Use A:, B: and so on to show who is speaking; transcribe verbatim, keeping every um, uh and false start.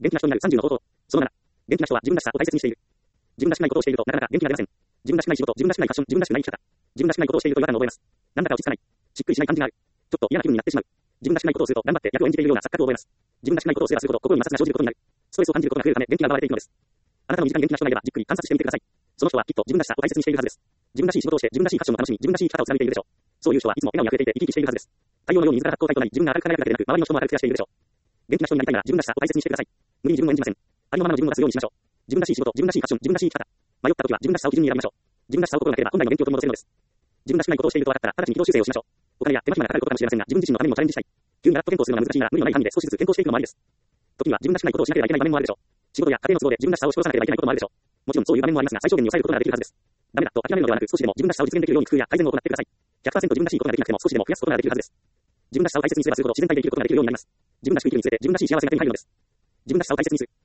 A: 元気な人になるさんじゅうの方法。そのなな。元気な人は自分らしさを大切にしている。自分らしくないことをしていると、なかなか元気が出ません。自分らしくない仕事、自分らしくないファッション、自分らしくない生き方。自分らしくないことをしていると違和感を覚えます。なんだか落ち着かない。しっくりしない感じがある。ちょっと嫌な気分になってしまう。自分らしくないことをすると、頑張って役を演じているような錯覚を覚えます。自分らしくないことをすればするほど、心に摩擦が生じることになる。ストレスを感じることが増えるため、元気が奪われていくのです。あなたの身近に元気な人がいれば、じっくり観察してみてください。その人はきっと自分らしさを大切にしているはずです。自分らしい仕事をして、自分らしいファッションを楽しみ、自分らしい生き方を貫いているでしょう。そういう人はいつも笑顔に溢れていて生き生きしているはずです。太陽のように自ら発光体となり、自分が明るく輝くだけでなく、周りの人も明るく照らしているでしょう。元気な人になりたいなら自分らしさを大切にしてください。無理に自分を演じません。ありのままの自分を出すようにしましょう。自分らしい仕事、自分らしいファッション、自分らしい生き方。迷った時は自分らしさを基準に選びましょう。自分らしさを心がければ本来の元気を取り戻せるのです。自分らしくないことをしていると分かったら、直ちに軌道修正をしましょう。お金や手間暇がかかることかもしれませんが、自分自身のためにもチャレンジしたい。急にガラッと健康するのが難しいなら、無理のない範囲で少しずつ健康していくのもありです。時には自分らしくないことをしなければいけない場面もあるでしょう。仕事や家庭の都合で自分らしさを押し殺さなければいけないこともあるでしょう。もちろんそういう場面もありますが、最小限に抑えることができるはずです。ダメだと諦めるのではなく、少しでも自分らしさを実現できるように工夫や改善を行ってください。ひゃくパーセント 自分らしいことができなくても少しでも増やすことができるはずです。自分らしさを大切にすればするほど自然体で生きることができるようになります。自分らしく生きるにつれて自分らしい幸せが手に入るのです。自分らしさを大切にする。